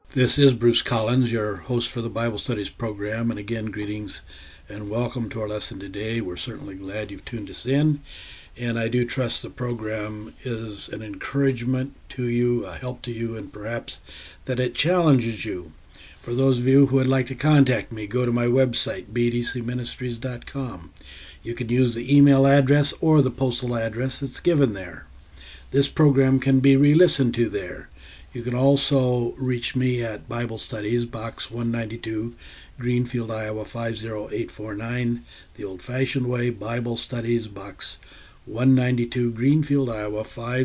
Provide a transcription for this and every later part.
This is Bruce Collins, your host for the Bible Studies program. And again, greetings and welcome to our lesson today. We're certainly glad you've tuned us in. And I do trust the program is an encouragement to you, a help to you, and perhaps that it challenges you. For those of you who would like to contact me, go to my website, bdcministries.com. You can use the email address or the postal address that's given there. This program can be re-listened to there. You can also reach me at Bible Studies, Box 192, Greenfield, Iowa 50849, the old-fashioned way, Bible Studies, Box 192, Greenfield, Iowa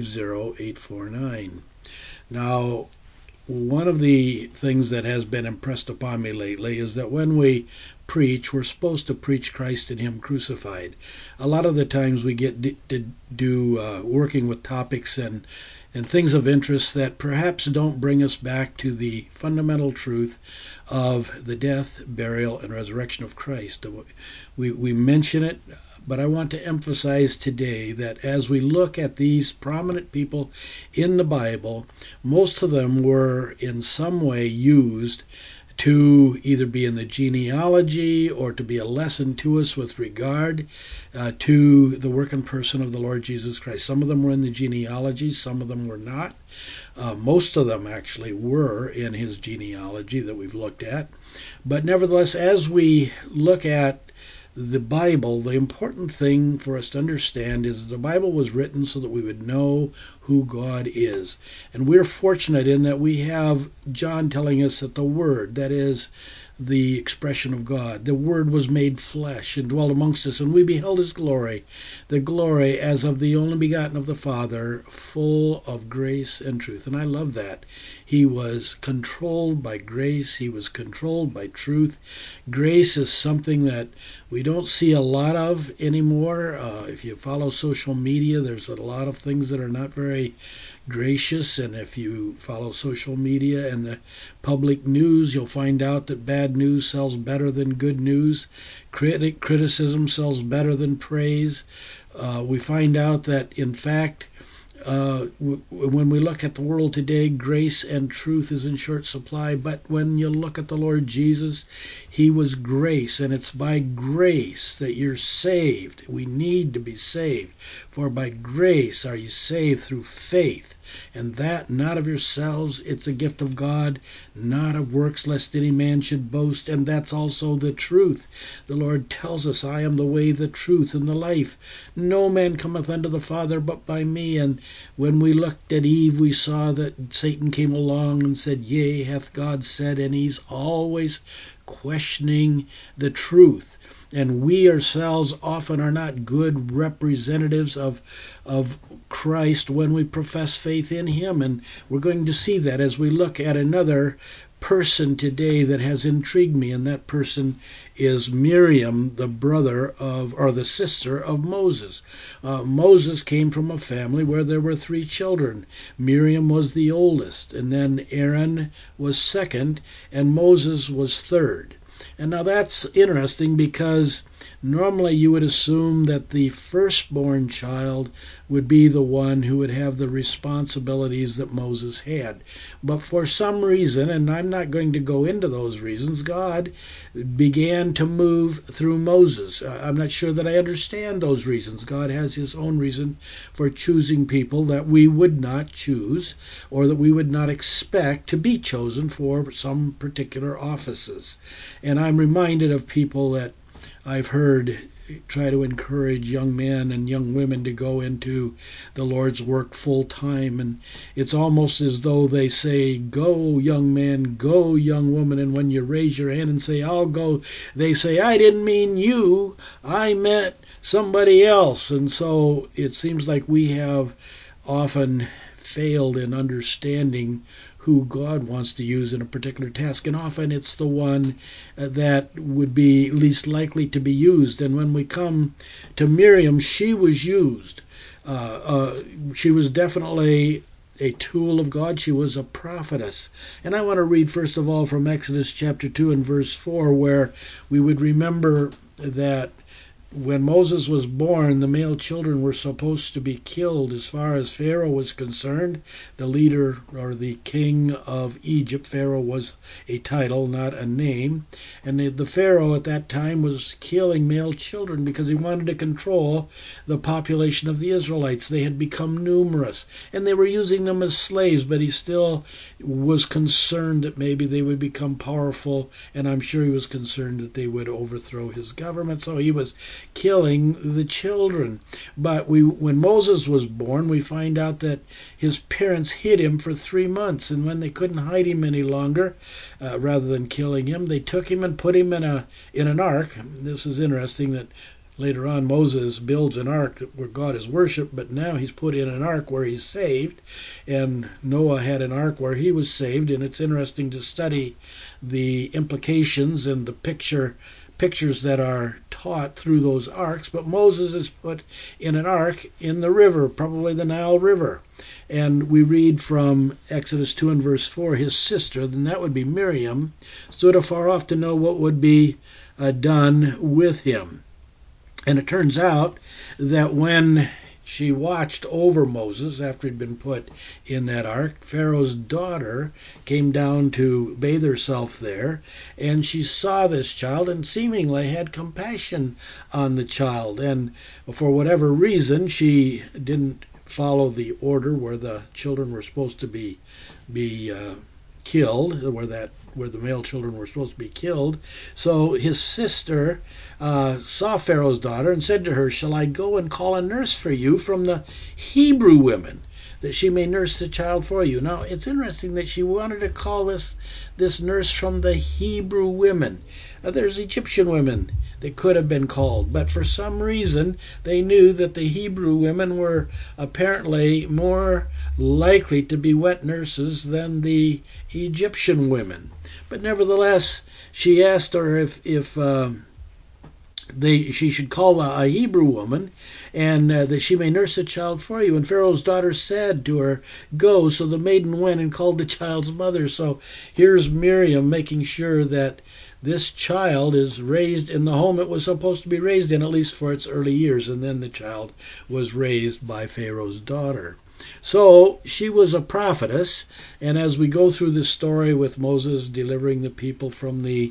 50849. Now, one of the things that has been impressed upon me lately is that when we preach, we're supposed to preach Christ and Him crucified. A lot of the times we get to do working with topics and things of interest that perhaps don't bring us back to the fundamental truth of the death, burial, and resurrection of Christ. We mention it, but I want to emphasize today that as we look at these prominent people in the Bible, most of them were in some way used to either be in the genealogy or to be a lesson to us with regard to the work and person of the Lord Jesus Christ. Some of them were in the genealogy, some of them were not. Most of them actually were in his genealogy that we've looked at. But nevertheless, as we look at the Bible, the important thing for us to understand is the Bible was written so that we would know who God is. And we're fortunate in that we have John telling us that the Word, that is the expression of God, the Word was made flesh and dwelt amongst us, and we beheld His glory, the glory as of the only begotten of the Father, full of grace and truth. And I love that. He was controlled by grace. He was controlled by truth. Grace is something that we don't see a lot of anymore. If you follow social media, there's a lot of things that are not very gracious, and if you follow social media and the public news, you'll find out that bad news sells better than good news. Criticism sells better than praise. We find out that, in fact, when we look at the world today, grace and truth is in short supply. But when you look at the Lord Jesus, He was grace, and it's by grace that you're saved. We need to be saved. For by grace are you saved through faith. And that not of yourselves, it's a gift of God, not of works, lest any man should boast. And that's also the truth. The Lord tells us, I am the way, the truth, and the life. No man cometh unto the Father but by me. And when we looked at Eve, we saw that Satan came along and said, Yea, hath God said, and he's always questioning the truth. And we ourselves often are not good representatives of Christ when we profess faith in Him. And we're going to see that as we look at another person today that has intrigued me, and that person is Miriam, the sister of Moses. Moses came from a family where there were 3 children. Miriam was the oldest, and then Aaron was second, and Moses was third. And now that's interesting because normally you would assume that the firstborn child would be the one who would have the responsibilities that Moses had. But for some reason, and I'm not going to go into those reasons, God began to move through Moses. I'm not sure that I understand those reasons. God has His own reason for choosing people that we would not choose or that we would not expect to be chosen for some particular offices. And I'm reminded of people that I've heard try to encourage young men and young women to go into the Lord's work full time. And it's almost as though they say, go young man, go young woman. And when you raise your hand and say, I'll go, they say, I didn't mean you, I meant somebody else. And so it seems like we have often failed in understanding who God wants to use in a particular task, and often it's the one that would be least likely to be used. And when we come to Miriam, she was used. She was definitely a tool of God. She was a prophetess. And I want to read first of all from Exodus chapter 2 and verse 4, where we would remember that when Moses was born, the male children were supposed to be killed. As far as Pharaoh was concerned, the leader or the king of Egypt, Pharaoh was a title, not a name. And the Pharaoh at that time was killing male children because he wanted to control the population of the Israelites. They had become numerous, and they were using them as slaves, but he still was concerned that maybe they would become powerful, and I'm sure he was concerned that they would overthrow his government. So he was killing the children. But when Moses was born, we find out that his parents hid him for 3 months, and when they couldn't hide him any longer, rather than killing him, they took him and put him in an ark. This is interesting that later on Moses builds an ark where God is worshipped, but now he's put in an ark where he's saved, and Noah had an ark where he was saved. And it's interesting to study the implications and the pictures that are taught through those arks. But Moses is put in an ark in the river, probably the Nile River. And we read from Exodus 2 and verse 4, his sister, then that would be Miriam, stood afar off to know what would be done with him. And it turns out that when she watched over Moses after he'd been put in that ark, Pharaoh's daughter came down to bathe herself there, and she saw this child and seemingly had compassion on the child. And for whatever reason, she didn't follow the order where the children were supposed to be killed, where the male children were supposed to be killed. So his sister saw Pharaoh's daughter and said to her, shall I go and call a nurse for you from the Hebrew women, that she may nurse the child for you? Now, it's interesting that she wanted to call this nurse from the Hebrew women. There's Egyptian women that could have been called, but for some reason they knew that the Hebrew women were apparently more likely to be wet nurses than the Egyptian women. But nevertheless, she asked her if she should call a Hebrew woman, and that she may nurse the child for you. And Pharaoh's daughter said to her, go. So the maiden went and called the child's mother. So here's Miriam making sure that this child is raised in the home it was supposed to be raised in, at least for its early years. And then the child was raised by Pharaoh's daughter. So she was a prophetess, and as we go through this story with Moses delivering the people from the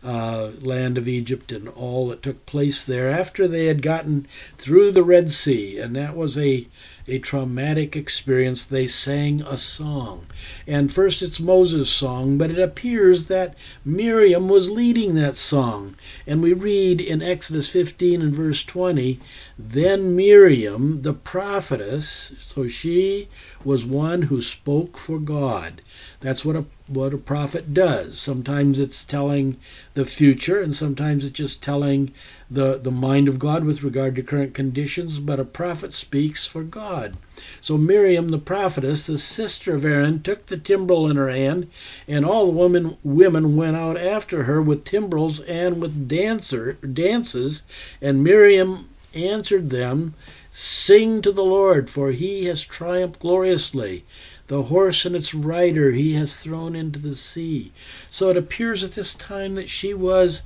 land of Egypt and all that took place there after they had gotten through the Red Sea, and that was a traumatic experience, they sang a song. And first it's Moses' song, but it appears that Miriam was leading that song. And we read in Exodus 15 and verse 20, then Miriam, the prophetess, so she was one who spoke for God. That's what a prophet does. Sometimes it's telling the future, and sometimes it's just telling the mind of God with regard to current conditions, but a prophet speaks for God. So Miriam, the prophetess, the sister of Aaron, took the timbrel in her hand, and all the women went out after her with timbrels and with dances, and Miriam answered them, sing to the Lord, for he has triumphed gloriously. The horse and its rider he has thrown into the sea. So it appears at this time that she was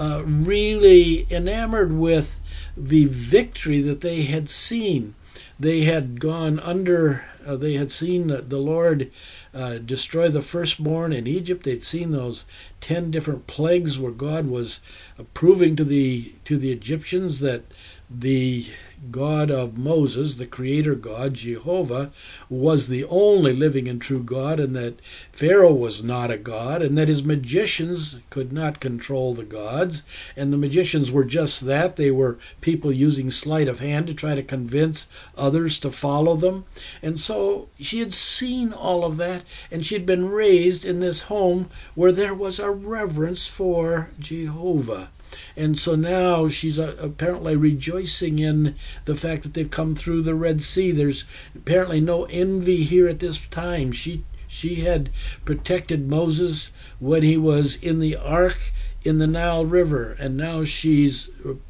really enamored with the victory that they had seen. They had gone under, they had seen the Lord destroy the firstborn in Egypt. They'd seen those 10 different plagues where God was proving to the Egyptians that the God of Moses, the creator God, Jehovah, was the only living and true God, and that Pharaoh was not a god, and that his magicians could not control the gods. And the magicians were just that. They were people using sleight of hand to try to convince others to follow them. And so she had seen all of that, and she had been raised in this home where there was a reverence for Jehovah. And so now she's apparently rejoicing in the fact that they've come through the Red Sea. There's apparently no envy here at this time. She had protected Moses when he was in the ark in the Nile River, and now she's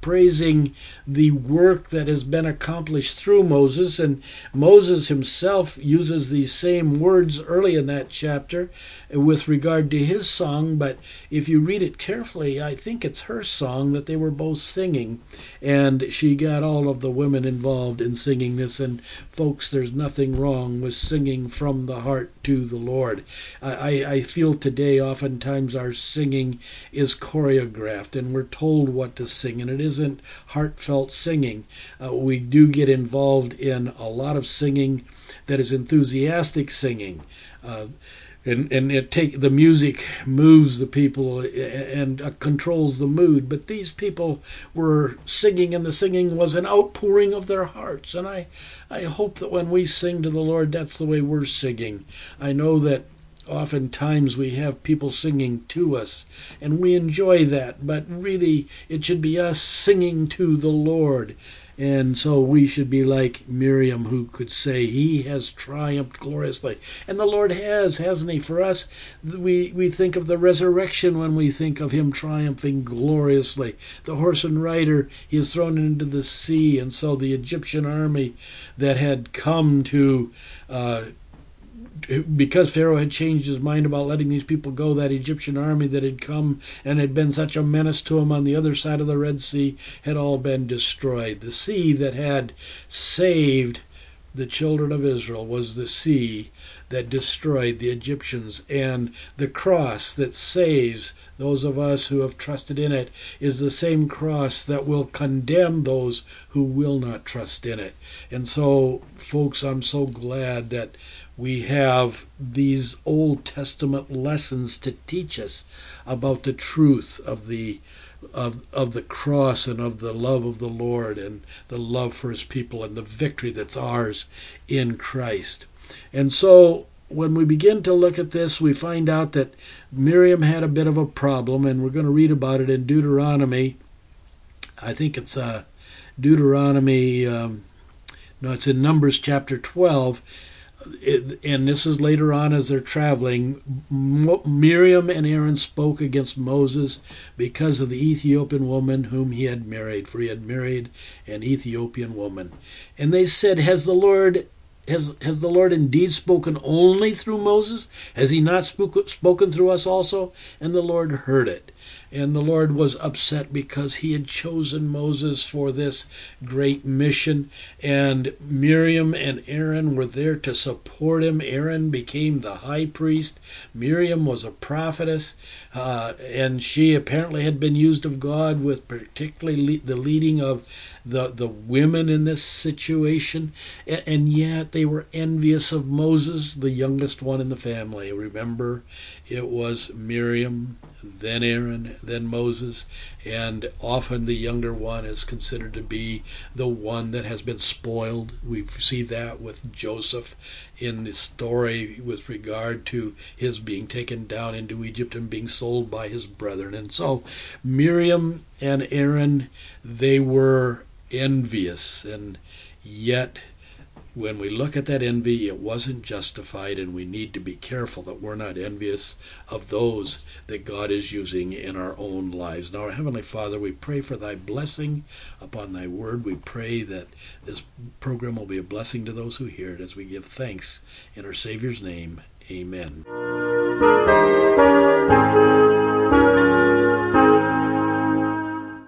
praising the work that has been accomplished through Moses. And Moses himself uses these same words early in that chapter with regard to his song. But if you read it carefully, I think it's her song that they were both singing. And she got all of the women involved in singing this. And folks, there's nothing wrong with singing from the heart to the Lord. I feel today oftentimes our singing is choreographed and we're told what to sing, and it isn't heartfelt singing. We do get involved in a lot of singing that is enthusiastic singing. And the music moves the people and controls the mood. But these people were singing, and the singing was an outpouring of their hearts. And I hope that when we sing to the Lord, that's the way we're singing. I know that oftentimes we have people singing to us, and we enjoy that. But really, it should be us singing to the Lord. And so we should be like Miriam, who could say, He has triumphed gloriously. And the Lord has, hasn't He? For us, we think of the resurrection when we think of Him triumphing gloriously. The horse and rider, He is thrown into the sea. And so the Egyptian army that had come to because Pharaoh had changed his mind about letting these people go, that Egyptian army that had come and had been such a menace to him on the other side of the Red Sea had all been destroyed. The sea that had saved the children of Israel was the sea that destroyed the Egyptians, and the cross that saves those of us who have trusted in it is the same cross that will condemn those who will not trust in it. And so, folks, I'm so glad that we have these Old Testament lessons to teach us about the truth of the cross and of the love of the Lord and the love for His people and the victory that's ours in Christ. And so when we begin to look at this, we find out that Miriam had a bit of a problem, and we're going to read about it in Deuteronomy. I think it's Deuteronomy, it's in Numbers chapter 12. And this is later on as they're traveling. Miriam and Aaron spoke against Moses because of the Ethiopian woman whom he had married, for he had married an Ethiopian woman. And they said, Has the Lord indeed spoken only through Moses? Has He not spoken through us also? And the Lord heard it. And the Lord was upset because He had chosen Moses for this great mission. And Miriam and Aaron were there to support him. Aaron became the high priest. Miriam was a prophetess. And she apparently had been used of God with particularly the leading of the women in this situation. And yet they were envious of Moses, the youngest one in the family. Remember, it was Miriam, then Aaron, then Moses, and often the younger one is considered to be the one that has been spoiled. We see that with Joseph in the story with regard to his being taken down into Egypt and being sold by his brethren. And so Miriam and Aaron, they were envious, and yet when we look at that envy, it wasn't justified, and we need to be careful that we're not envious of those that God is using in our own lives. Now, our Heavenly Father, we pray for Thy blessing upon Thy word. We pray that this program will be a blessing to those who hear it as we give thanks in our Savior's name. Amen.